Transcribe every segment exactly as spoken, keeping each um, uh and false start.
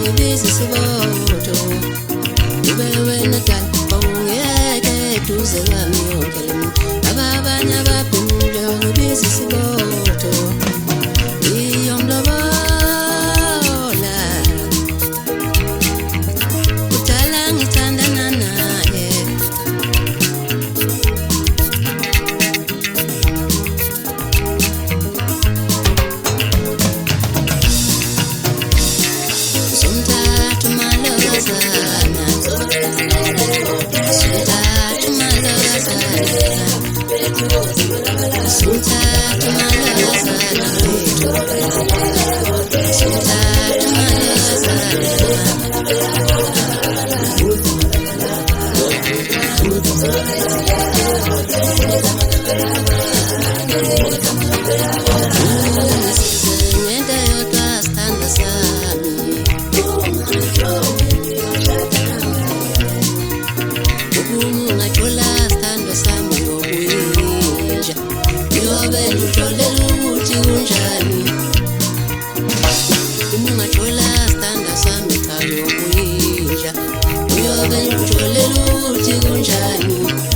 ngibizi siboto ube wena dala ungeke duze kwami yonke le ababanye abaphendule ngibizi siboto iyomlobola udala ngithandana naye somthathu malokazana somthathu malokazana somthathu malokazana somthathu ngenda yodwa sithanda sami ungathola sithando sami yokuyinja yobe ngitholela ukuthi kunjani ungathola sithando sami cha yokuyinja yobe ngitholela ukuthi kunjani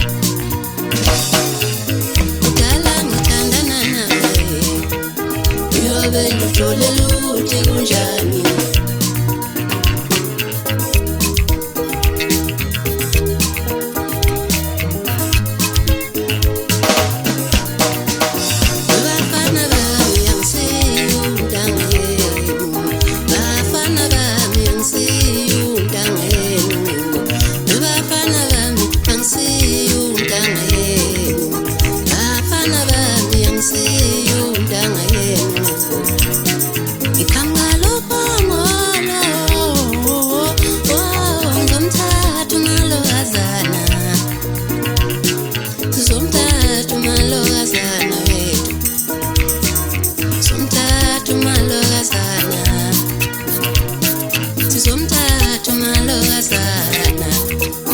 udala ngithandana naye yobe ngitholela ukuthi kunjani somthathu malokazana